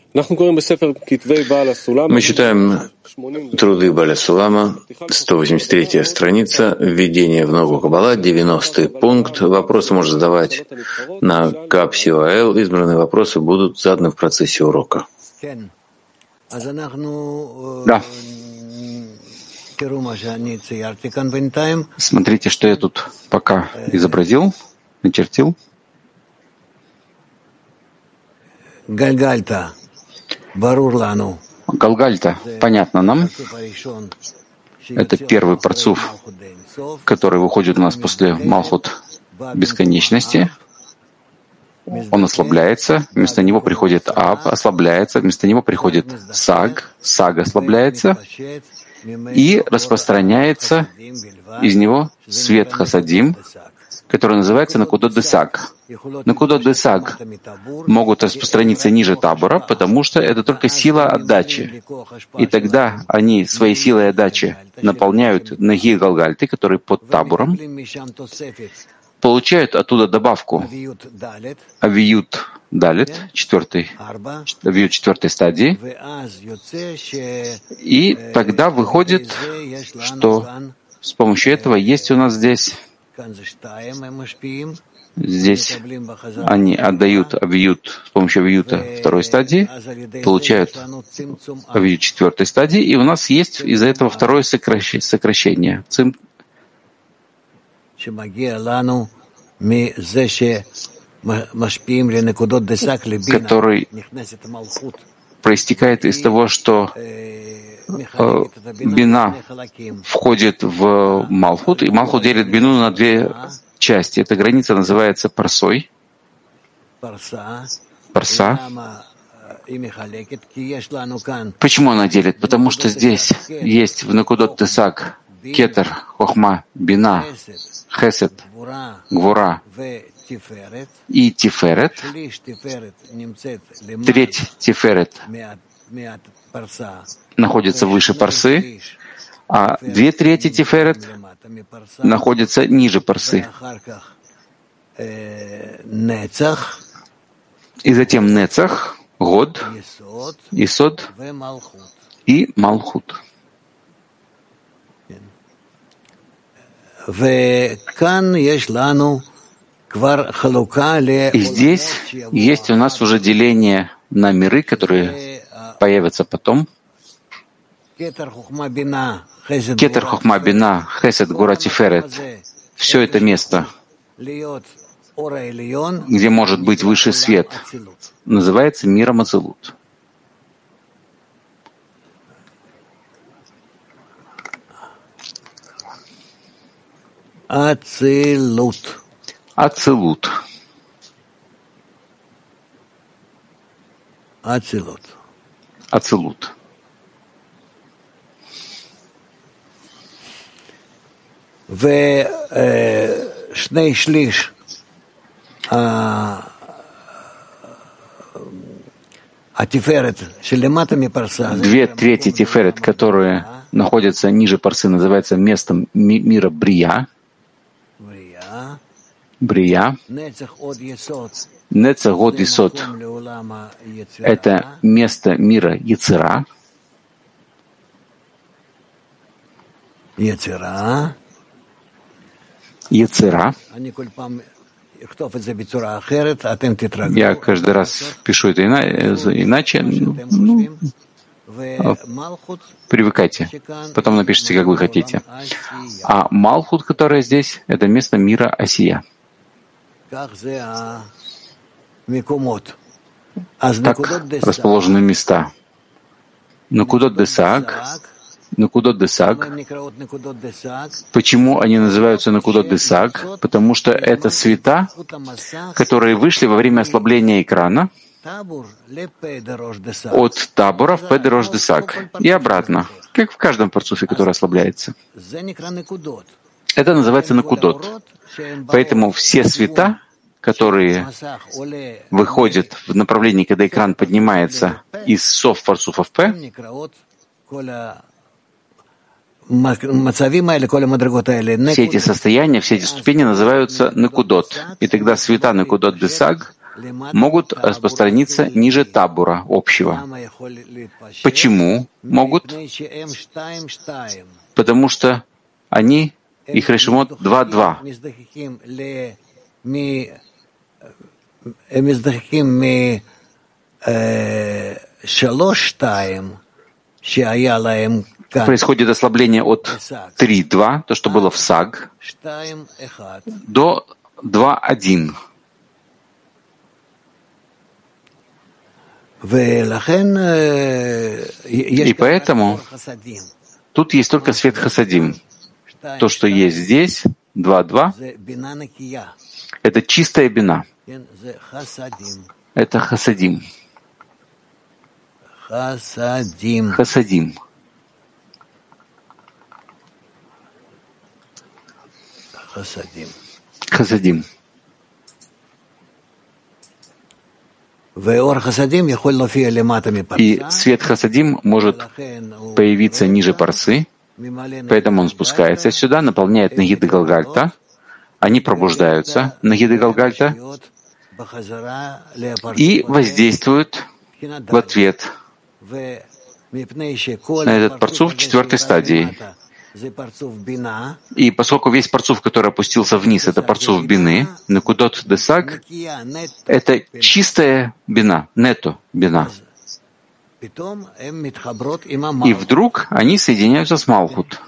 Мы читаем труды Бааля Сулама, 183-я страница, введение в новую Каббала, 90-й пункт. Вопросы можно задавать на КАП-СИОАЛ. Избранные вопросы будут заданы в процессе урока. Да. Смотрите, что я тут пока изобразил, начертил. Галгальта. Галгальта, понятно нам. Это первый парцуф, который выходит у нас после Малхут бесконечности. Он ослабляется, вместо него приходит Аб, ослабляется, вместо него приходит Саг, Саг ослабляется, и распространяется из него свет Хасадим, который называется Накудот Десаг. Накудот Десаг могут распространиться ниже табора, потому что это только сила отдачи. И тогда они своей силой отдачи наполняют ноги Галгальты, которые под табором, получают оттуда добавку Авиют Далит, Авиют четвертой стадии, и тогда выходит, что с помощью этого есть у нас здесь они отдают Авиют с помощью Авиюта второй стадии, получают Авиют четвертой стадии, и у нас есть из-за этого второе сокращение. Который проистекает из того, что Бина входит в Малхут, и Малхут делит Бину на две части. Эта граница называется парсой. Парса. Почему она делит? Потому что здесь есть в Накудот Тесак Кетер, Хохма, Бина, Хесед, Гвура и Тиферет. Треть Тиферет находится выше парсы, а 2/3 Тиферет находятся ниже парсы. И затем Нецах, Год, Исод и Малхут. И здесь есть у нас уже деление на миры, которые появятся потом. Кетер Хохма Бина, Хесед, Гура, Тиферет. Все это место, где может быть высший свет, называется миром Ацилут. Ацилут. Ацилут. Ацилут. Ацилут. ושני שליש התפארת שלמטה מפרסה. 2/3 Тиферет, которые находятся ниже парсы, называется местом мира Брия. Брия. Нецах Год Исод — это место мира Яцера. Яцера. Я каждый раз пишу это иначе. Привыкайте. Потом напишите, как вы хотите. А Малхут, которая здесь, это место мира Осия. Так расположены места. Накудот Десаг. Накудот Десаг. Почему они называются Накудот Десаг? Потому что это света, которые вышли во время ослабления экрана от табора в Педерош Десаг и обратно, как в каждом парцуфе, который ослабляется. Это называется Накудот. Поэтому все света, которые выходят в направлении, когда экран поднимается из сов парцуфов П, все эти состояния, все эти ступени называются Накудот. И тогда света Накудот Десаг, могут распространиться ниже табура общего. Почему могут? Потому что они, их решимот 2-2. Происходит ослабление от 3-2, то, что было в САГ, до 2-1. И поэтому тут есть только свет хасадим. То, что есть здесь, 2-2, это чистая бина. Это хасадим. Хасадим. Хасадим. И свет хасадим может появиться ниже парсы, поэтому он спускается сюда, наполняет нагиды Галгальта, они пробуждаются, нагиды Галгальта, и воздействуют в ответ на этот парцуф 4-й стадии. И поскольку весь парцуф, который опустился вниз, это парцуф бины, некудот десаг, это чистая бина, нето бина. И вдруг они соединяются с Малхут.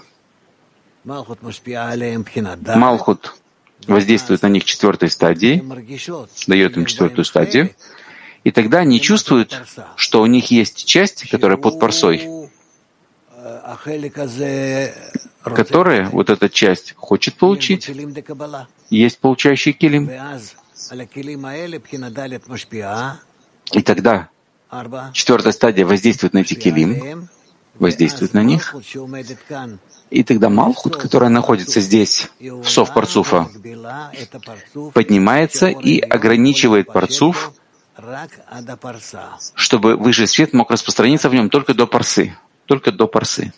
Малхут воздействует на них 4-й стадии, дает им 4-ю стадию, и тогда они чувствуют, что у них есть часть, которая под парсой, которая, вот эта часть, хочет получить. Есть получающий килим. И тогда 4-я стадия воздействует на эти килим, воздействует на них. И тогда Малхут, которая находится здесь, в сов парцуфа, поднимается и ограничивает парцуф, чтобы высший свет мог распространиться в нем только до парсы. Только до парсы.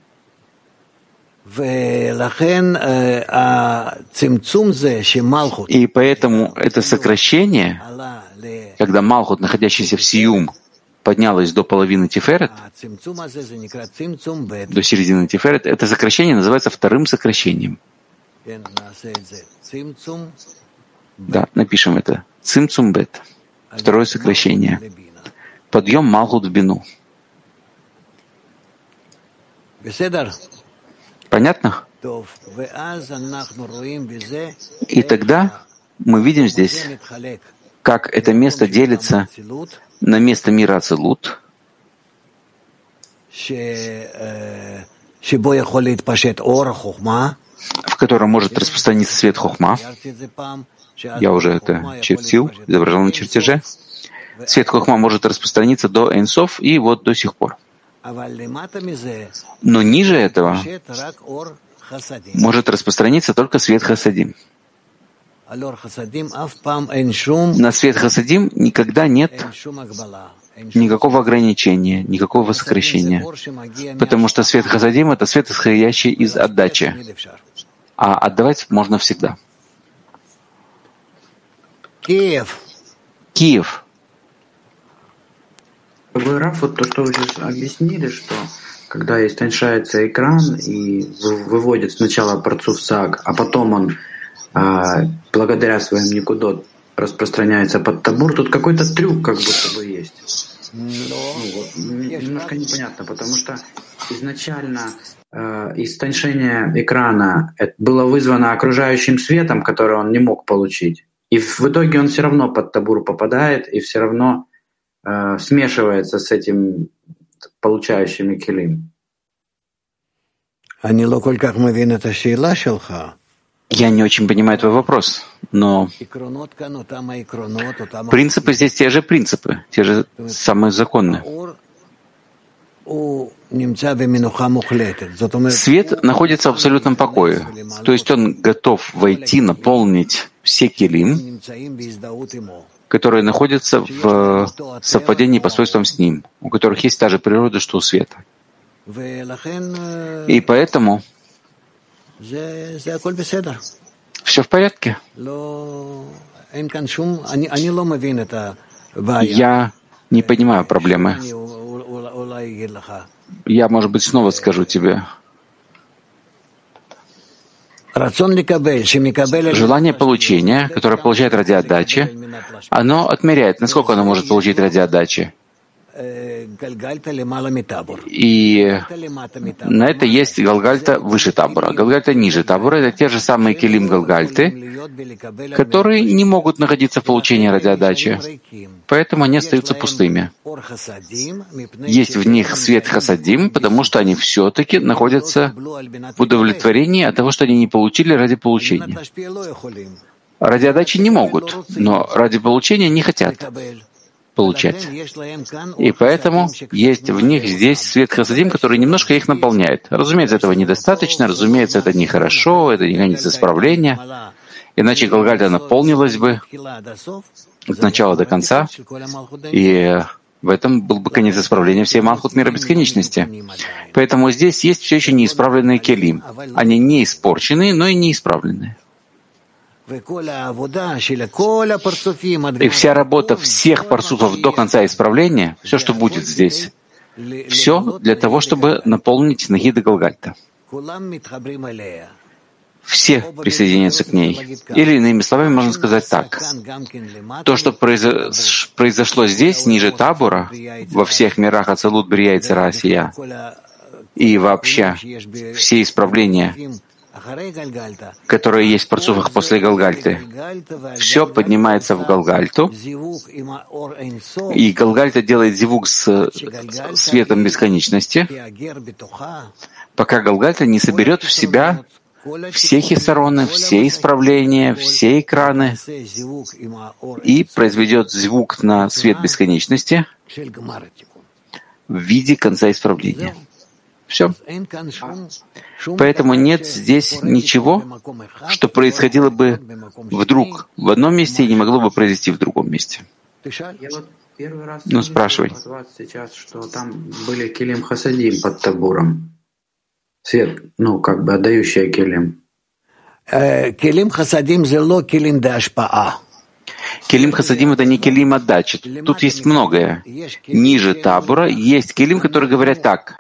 И поэтому это сокращение, когда Малхут, находящийся в Сиюм, поднялась до половины Тиферет, до середины Тиферет, это сокращение называется вторым сокращением. Да, напишем это. Цимцум бет. Второе сокращение. Подъем Малхут в бину. Понятно? И тогда мы видим здесь, как это место делится на место мира Ацилут, в котором может распространиться свет Хохма. Я уже это чертил, изображал на чертеже. Свет Хохма может распространиться до Эйнсов и вот до сих пор. Но ниже этого может распространиться только свет Хасадим. На свет Хасадим никогда нет никакого ограничения, никакого сокращения. Потому что свет Хасадим — это свет, исходящий из отдачи. А отдавать можно всегда. Киев. Раф, вот то, что вы сейчас объяснили, что когда истончается экран и выводит сначала парцуф САГ, а потом он благодаря своим никудот распространяется под табур, тут какой-то трюк как будто бы есть. Немножко непонятно, потому что изначально истончение экрана было вызвано окружающим светом, который он не мог получить. И в итоге он все равно под табур попадает и все равно смешивается с этим получающими килим. Я не очень понимаю твой вопрос, но принципы здесь те же принципы, те же самые законы. Свет находится в абсолютном покое, то есть он готов войти, наполнить все килим, которые находятся в совпадении по свойствам с ним, у которых есть та же природа, что у света. И поэтому все в порядке. Я не понимаю проблемы. Я, может быть, снова скажу тебе. Желание получения, которое получает ради отдачи, оно отмеряет, насколько оно может получить ради отдачи. И на это есть Галгальта выше табора. Галгальта ниже табора — это те же самые келим Галгальты, которые не могут находиться в получении ради отдачи, поэтому они остаются пустыми. Есть в них свет хасадим, потому что они все-таки находятся в удовлетворении от того, что они не получили ради получения. Ради отдачи не могут, но ради получения не хотят получать. И поэтому есть в них здесь свет хасадим, который немножко их наполняет. Разумеется, этого недостаточно, разумеется, это нехорошо, это не конец исправления. Иначе Галгальта наполнилась бы от начала до конца, и в этом был бы конец исправления всей Малхут мира бесконечности. Поэтому здесь есть все еще неисправленные келим. Они не испорченные, но и неисправленные. И вся работа всех парцуфов до конца исправления, все, что будет здесь, все для того, чтобы наполнить Нагида Галгальта. Все присоединяются к ней. Или, иными словами, можно сказать так. То, что произошло здесь, ниже табора, во всех мирах Ацалут, Брия и Цара Асия, и вообще все исправления, которые есть в парцуфах после Галгальты, все поднимается в Галгальту, и Галгальта делает зивук с светом бесконечности, пока Галгальта не соберет в себя все хисароны, все исправления, все экраны и произведет звук на свет бесконечности в виде конца исправления. Все. Поэтому нет здесь ничего, что происходило бы вдруг в одном месте и не могло бы произойти в другом месте. Первый раз спрашивай. Сейчас, что там были келим хасадим под табуром. Свет, отдающая келим. Келим хасадим — зело келим де ашпаа. Келим хасадим — это не келим отдачи. Тут есть многое. Ниже табора есть келим, которые говорят так.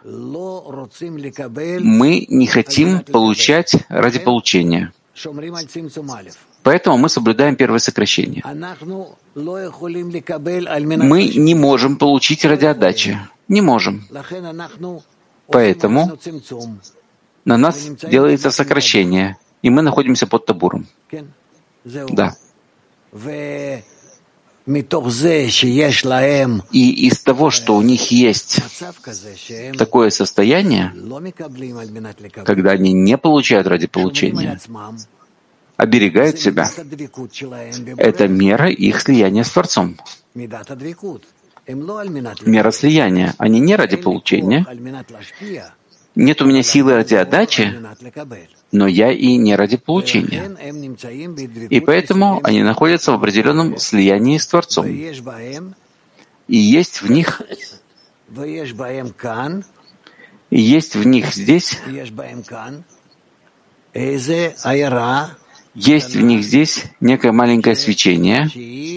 Мы не хотим получать ради получения. Поэтому мы соблюдаем первое сокращение. Мы не можем получить ради отдачи. Не можем. Поэтому на нас делается сокращение, и мы находимся под табуром. Да. И из того, что у них есть такое состояние, когда они не получают ради получения, оберегают себя, это мера их слияния с Творцом. Мера слияния. Они не ради получения. Нет у меня силы ради отдачи, но я и не ради получения. И поэтому они находятся в определенном слиянии с Творцом. И есть в них здесь, есть в них здесь некое маленькое свечение,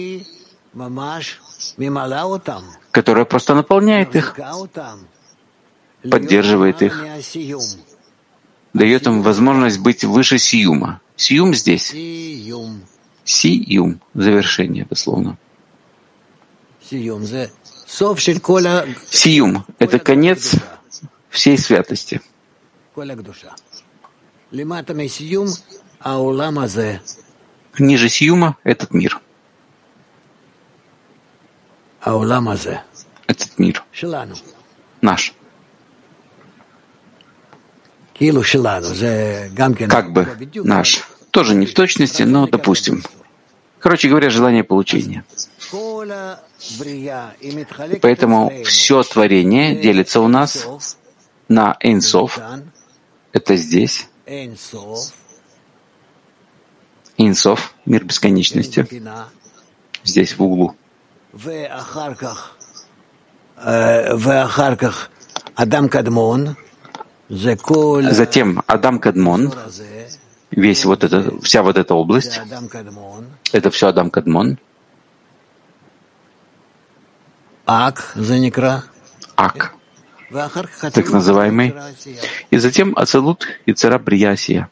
которое просто наполняет их, поддерживает их, дает им возможность быть выше сиюма. Сиюм здесь. Сиюм. Завершение, дословно. Сиюм — это конец всей святости. Ниже сиюма — этот мир. Этот мир. Наш. Как бы наш. Тоже не в точности, но допустим. Короче говоря, желание получения. И поэтому все творение делится у нас на Эйн-Соф. Это здесь. Эйн-Соф, мир бесконечности. Здесь, в углу. Затем Адам Кадмон, Вся вот эта область, это все Адам Кадмон, Ак, так называемый, и затем Ацелут и Цара Бриясия.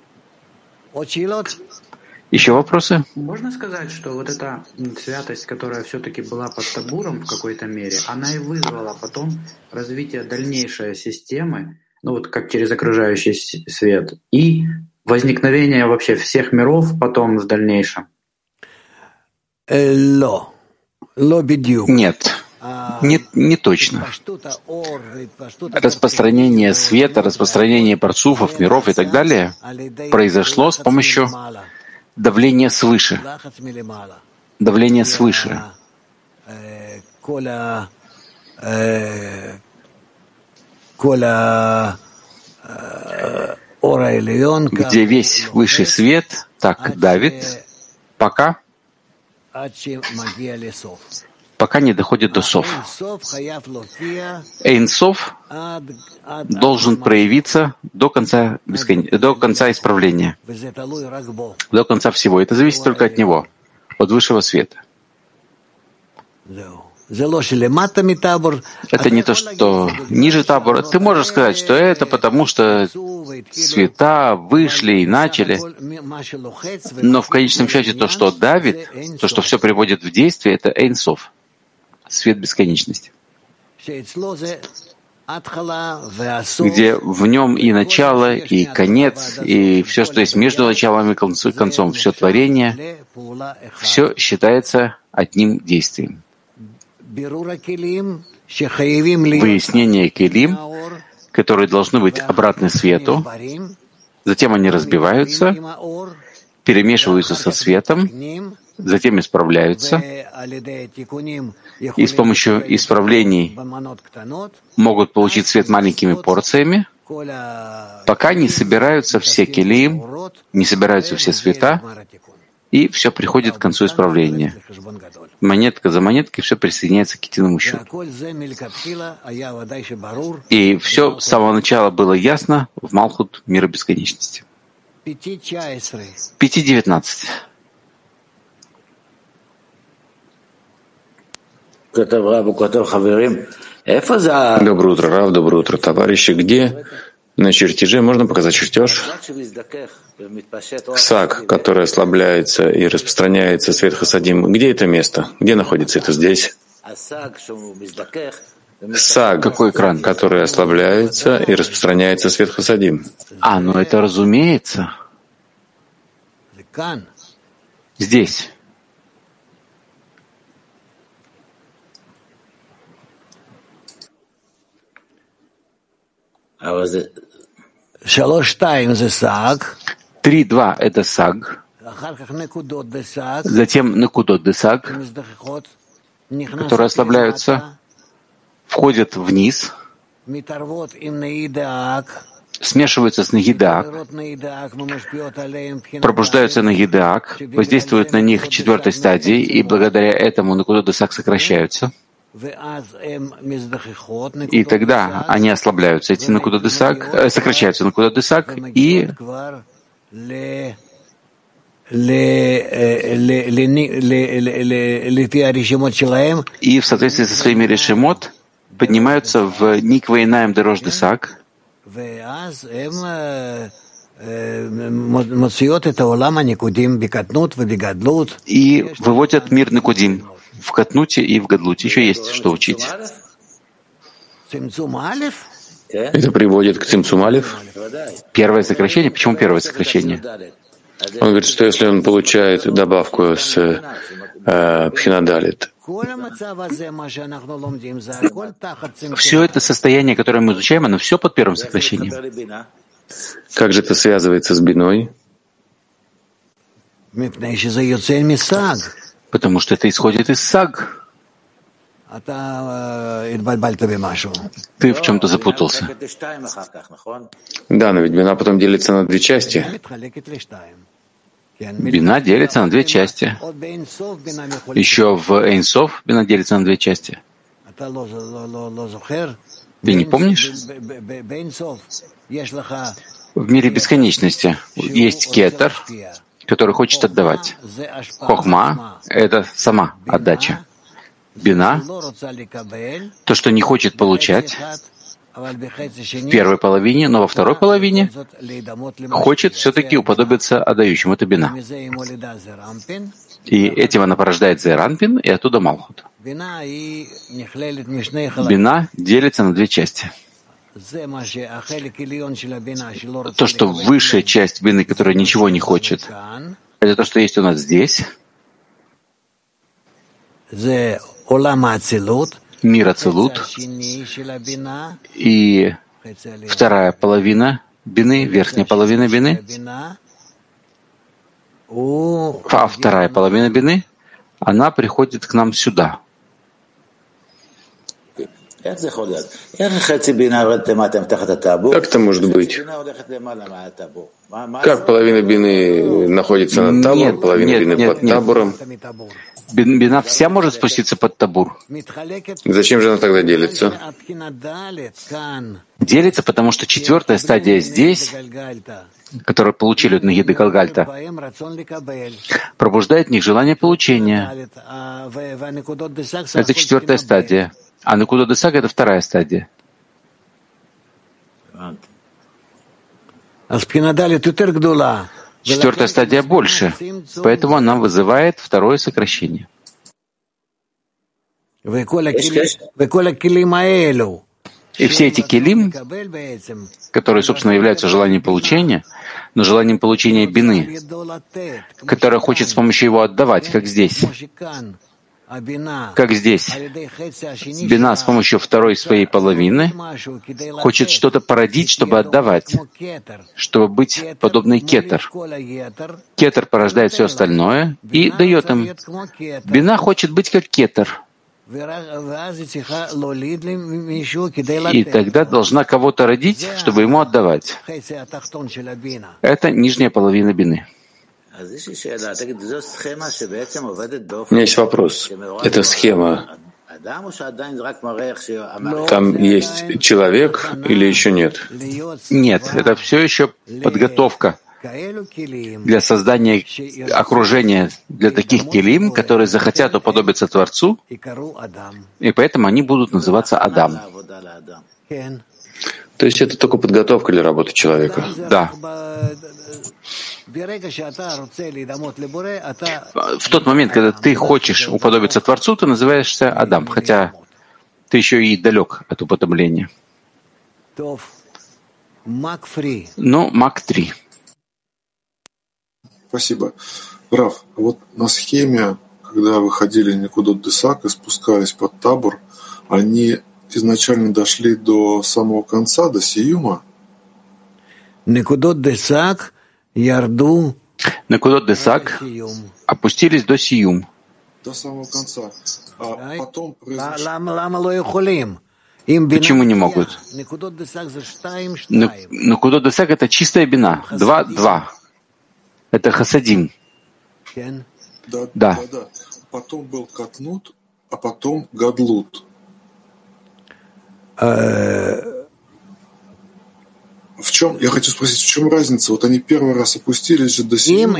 Еще вопросы? Можно сказать, что вот эта святость, которая все-таки была под табуром в какой-то мере, она и вызвала потом развитие дальнейшей системы, ну вот как через окружающий свет, и возникновение вообще всех миров потом в дальнейшем? Нет. Не точно. Распространение света, распространение парцуфов, миров и так далее произошло с помощью давления свыше. Давление свыше. Где весь высший свет так давит, пока не доходит до Соф. Эйн Соф должен проявиться до конца исправления, до конца всего. Это зависит только от него, от высшего света. Это не то, что ниже табора. Ты можешь сказать, что это потому, что цвета вышли и начали, но в конечном счете то, что давит, то, что все приводит в действие, это Эйн Соф, свет бесконечности, где в нем и начало, и конец, и все, что есть между началом и концом, все творение, все считается одним действием. Выяснение келим, которые должны быть обратны свету, затем они разбиваются, перемешиваются со светом, затем исправляются, и с помощью исправлений могут получить свет маленькими порциями, пока не собираются все келим, не собираются все света, и все приходит к концу исправления. Монетка за монеткой все присоединяется к единому счету. И все с самого начала было ясно в Малхут мира бесконечности. 5.19. Доброе утро, Рав, доброе утро, товарищи. Где на чертеже можно показать чертеж? Саг, который ослабляется и распространяется, свет хасадим. Где это место? Где находится это здесь? Саг, какой экран, который ослабляется и распространяется, свет хасадим. Ну это разумеется. Здесь. А 3.2 — это саг, затем некудот де саг, которые ослабляются, входят вниз, смешиваются с нагидаак, пробуждаются нагидаак, воздействуют на них 4-й стадии, и благодаря этому некудот де саг сокращаются. И тогда они ослабляются, эти некудот де саг, сокращаются некудот де саг, и в соответствии со своими решимот поднимаются в Никвейнаем Дорож де Саг, и выводят мир Никудим в Катнуте и в Гадлуте. Еще есть что учить. Это приводит к Цимцум Алеф? Первое сокращение. Почему первое сокращение? Он говорит, что если он получает добавку с Пхинадалит, все это состояние, которое мы изучаем, оно все под первым сокращением. Как же это связывается с биной? Потому что это исходит из саг. Ты в чем-то запутался. Да, но ведь бина потом делится на 2 части. Бина делится на 2 части. Еще в Эйн Соф бина делится на 2 части. Ты не помнишь? В мире бесконечности есть кетер, который хочет отдавать. Хохма — это сама отдача. Бина — то, что не хочет получать в первой половине, но во второй половине хочет все-таки уподобиться отдающему. Это бина. И этим она порождает Зейранпин, и оттуда Малхут. Бина делится на две части. То, что высшая часть бины, которая ничего не хочет, это то, что есть у нас здесь. Мир Ацилут. И вторая половина бины, верхняя половина бины. А вторая половина бины, она приходит к нам сюда. Как это может быть? Как половина бины находится над табором, половина бины под табором? Бина вся может спуститься под табур. Зачем же она тогда делится? Делится, потому что четвертая стадия здесь, которую получили от Нагиды Галгальта, пробуждает в них желание получения. Это четвертая стадия. А Накуда Десаг — это вторая стадия. Четвертая стадия больше, поэтому она вызывает второе сокращение. И все эти келим, которые, собственно, являются желанием получения, но желанием получения бины, которая хочет с помощью его отдавать, как здесь. Как здесь. Бина с помощью второй своей половины хочет что-то породить, чтобы отдавать, чтобы быть подобной кетер. Кетер порождает все остальное и дает им. Бина хочет быть как кетер. И тогда должна кого-то родить, чтобы ему отдавать. Это нижняя половина бины. У меня есть вопрос. Это схема. Там есть человек или еще нет? Нет, это все еще подготовка для создания окружения для таких келим, которые захотят уподобиться Творцу, и поэтому они будут называться Адам. То есть это только подготовка для работы человека? Да. В тот момент, когда ты хочешь уподобиться Творцу, ты называешься Адам, хотя ты еще и далек от уподобления. Ну, Мак 3. Спасибо. Рав, вот на схеме, когда выходили Никудот Десак и спускались под табор, они изначально дошли до самого конца, до Сиюма? Никудот Десак ярду. Накудот Десак опустились до Сиюм. До самого конца. А потом Почему не могут? Накудот Десак — это чистая бина. 2-2. Это хасадим. Да. Потом был катнут, а потом гадлут. В чем, я хочу спросить, в чем разница? Вот они первый раз опустились же до Сиюма.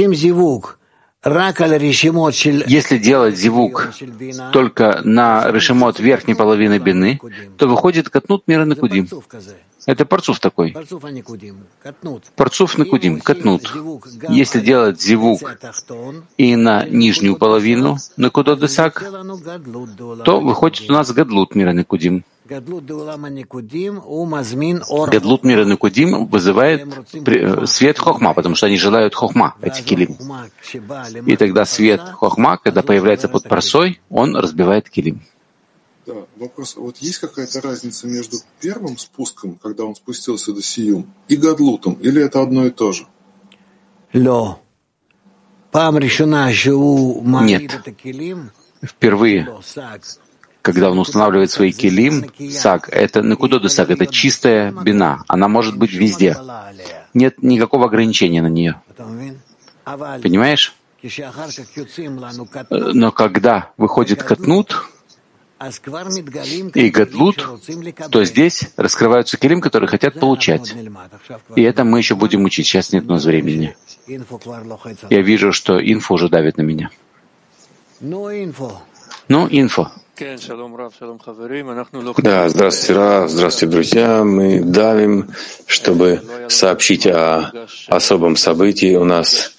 Если делать зивук только на решемот верхней половины бины, то выходит катнут мира накудим. Это парцуф такой. Парцуф накудим, катнут. Если делать зивук и на нижнюю половину накудот десак, то выходит у нас гадлут мира накудим. Гадлут мира накудим вызывает свет хохма, потому что они желают хохма, эти килим. И тогда свет хохма, когда появляется под парсой, он разбивает килим. Да, вопрос. Вот есть какая-то разница между первым спуском, когда он спустился до Сиюм, и гадлутом, или это одно и то же? Нет. Впервые, когда он устанавливает свои килим, саг, это накудот десак, это чистая бина. Она может быть везде. Нет никакого ограничения на нее. Понимаешь? Но когда выходит катнут, и гадлут, то здесь раскрываются келим, которые хотят получать. И это мы еще будем учить. Сейчас нет у нас времени. Я вижу, что инфо уже давит на меня. Ну, инфо. Да, здравствуйте, Рав, здравствуйте, друзья. Мы давим, чтобы сообщить о особом событии. У нас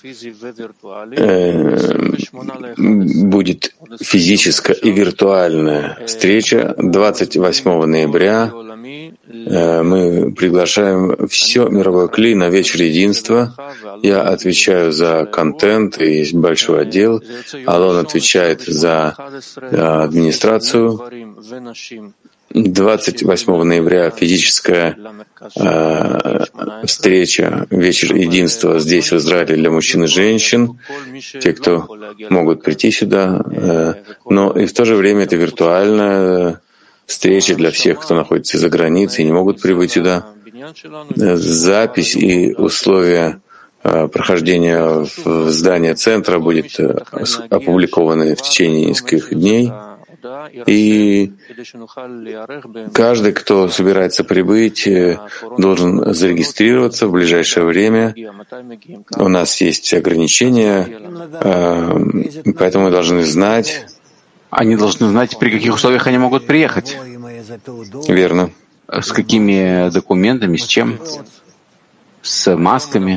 будет физическая и виртуальная встреча 28 ноября. Мы приглашаем все мировое кли на вечер единства. Я отвечаю за контент, и есть большой отдел. Алон отвечает за администрацию. 28 ноября физическая встреча, вечер единства здесь, в Израиле, для мужчин и женщин, те, кто могут прийти сюда. Но и в то же время это виртуальная встреча для всех, кто находится за границей и не могут прибыть сюда. Запись и условия прохождения в здание центра будет опубликованы в течение нескольких дней. И каждый, кто собирается прибыть, должен зарегистрироваться в ближайшее время. У нас есть ограничения, поэтому мы должны знать. Они должны знать, при каких условиях они могут приехать. Верно. С какими документами, с чем? С масками.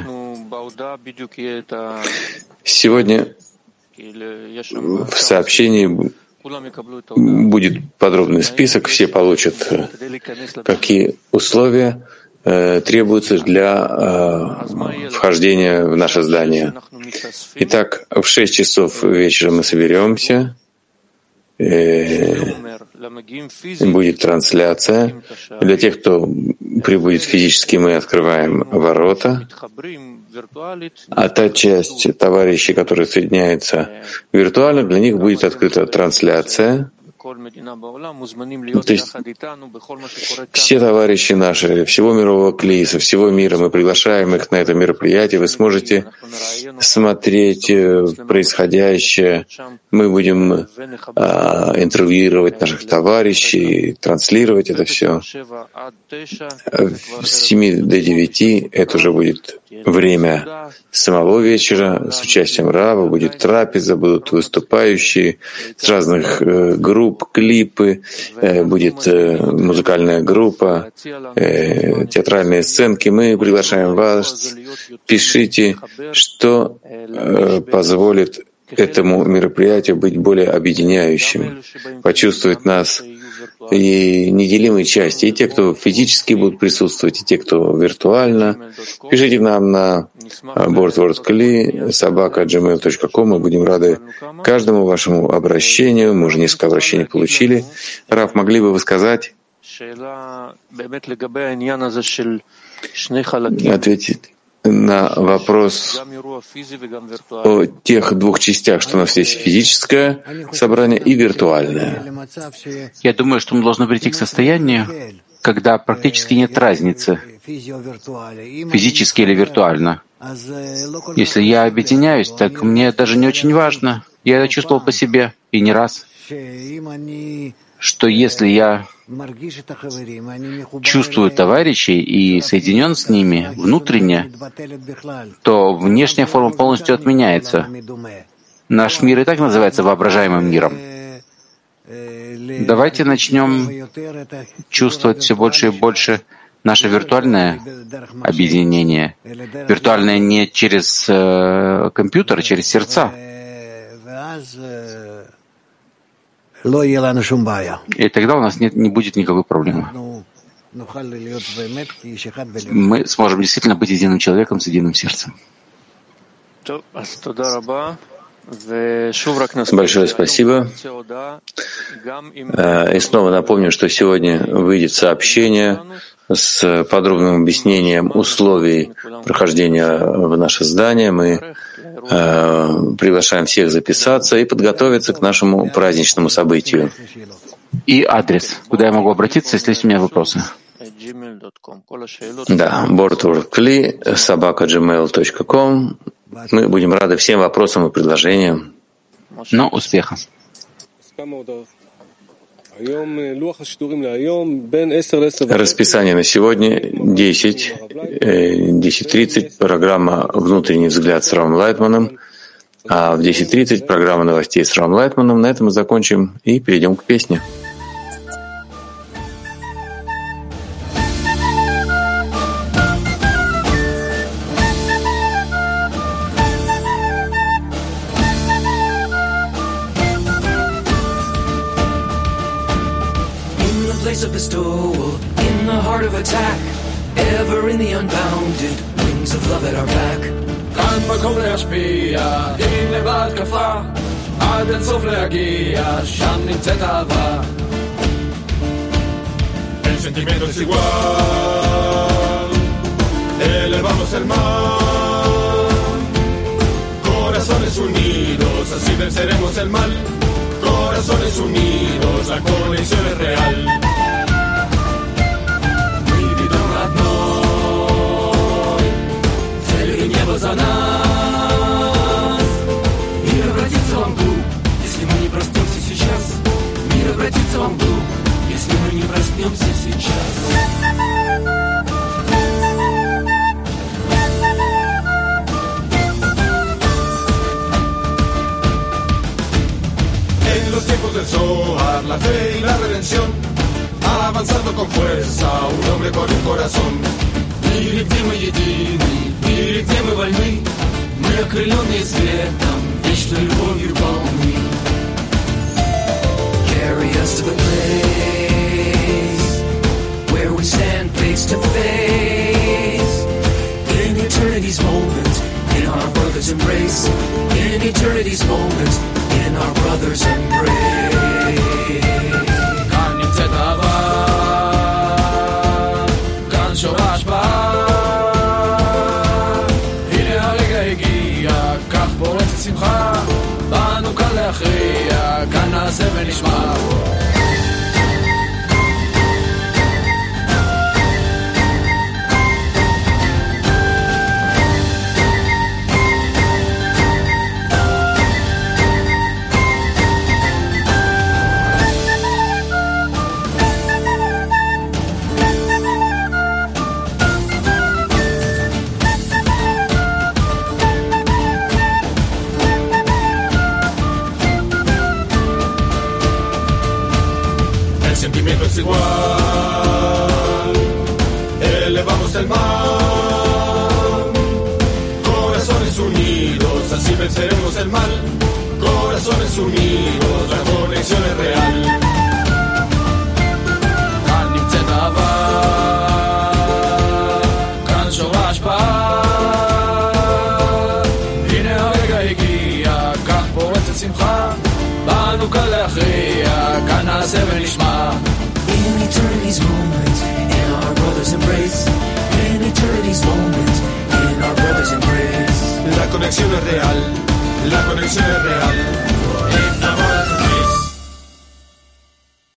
Сегодня в сообщении будет подробный список, все получат, какие условия требуются для вхождения в наше здание. Итак, в 6 часов вечера мы соберемся. Будет трансляция. Для тех, кто прибудет физически, мы открываем ворота. А та часть товарищей, которые соединяются виртуально, для них будет открыта трансляция. То есть все товарищи наши, всего мирового кли, со всего мира, мы приглашаем их на это мероприятие. Вы сможете смотреть происходящее. Мы будем интервьюировать наших товарищей, транслировать это все. С 7 до 9 это уже будет время самого вечера с участием Рава, будет трапеза, будут выступающие с разных групп, клипы, будет музыкальная группа, театральные сценки. Мы приглашаем вас, пишите, что позволит этому мероприятию быть более объединяющим, почувствовать нас и неделимой части. И те, кто физически будут присутствовать, и те, кто виртуально. Пишите нам на boardwordkli@gmail.com. Мы будем рады каждому вашему обращению. Мы уже несколько обращений получили. Рав, могли бы вы сказать, ответить на вопрос о тех двух частях, что у нас есть физическое собрание и виртуальное? Я думаю, что мы должны прийти к состоянию, когда практически нет разницы, физически или виртуально. Если я объединяюсь, так мне даже не очень важно. Я это чувствовал по себе, и не раз, что если я чувствую товарищей и соединен с ними внутренне, то внешняя форма полностью отменяется. Наш мир и так называется воображаемым миром. Давайте начнем чувствовать все больше и больше наше виртуальное объединение. Виртуальное не через компьютер, а через сердца. И тогда у нас не будет никакой проблемы. Мы сможем действительно быть единым человеком с единым сердцем. Большое спасибо. И снова напомню, что сегодня выйдет сообщение с подробным объяснением условий прохождения в наше здание. Мы приглашаем всех записаться и подготовиться к нашему праздничному событию. И адрес, куда я могу обратиться, если есть у меня вопросы. Да, boardwordkli@gmail.com. Мы будем рады всем вопросам и предложениям. Но успеха. Расписание на сегодня 10:30, программа «Внутренний взгляд» с Равом Лайтманом, а в 10:30 программа новостей с Равом Лайтманом. На этом мы закончим и перейдем к песне. Of the stool, in the heart of attack, ever in the unbounded wings of love at our back. כאן מקום להשפיע, הנה בהתקפה, עד אין סוף להגיע, שם נמצאת אהבה. El sentimiento es igual, elevamos el mal, corazones unidos, así venceremos el mal. Corazones unidos, la conexión es real. За нас. Мир обратится во мглу, если мы не проснемся сейчас. Мир обратится во мглу, если мы не проснемся сейчас. En los tiempos del Zohar, la fe y la redención, avanzando con fuerza, un hombre con un corazón. Мире, где мы едины, мире, где мы вольны, мы окрыленные светом, вечной любовью полны. Carry us to the place where we stand face to face in eternity's moment, in our brother's embrace. In eternity's moment, in our brother's embrace. כאן נמצאת אהבה, כאן שורש בה. שמחה, באנו כאן להכריע, כאן נעשה ונשמע. Es igual, elevamos el mal, corazones unidos, así venceremos el mal. Corazones unidos, la conexión es real. כאן נמצאת אהבה, כאן שורש בה. הנה הרגע הגיע, כך פורצת שמחה, באנו כאן להכריע, כאן נעשה ונשמע. In eternity's moment, in our brother's embrace. In eternity's moment, in our brother's embrace. La conexión es real, la conexión es real.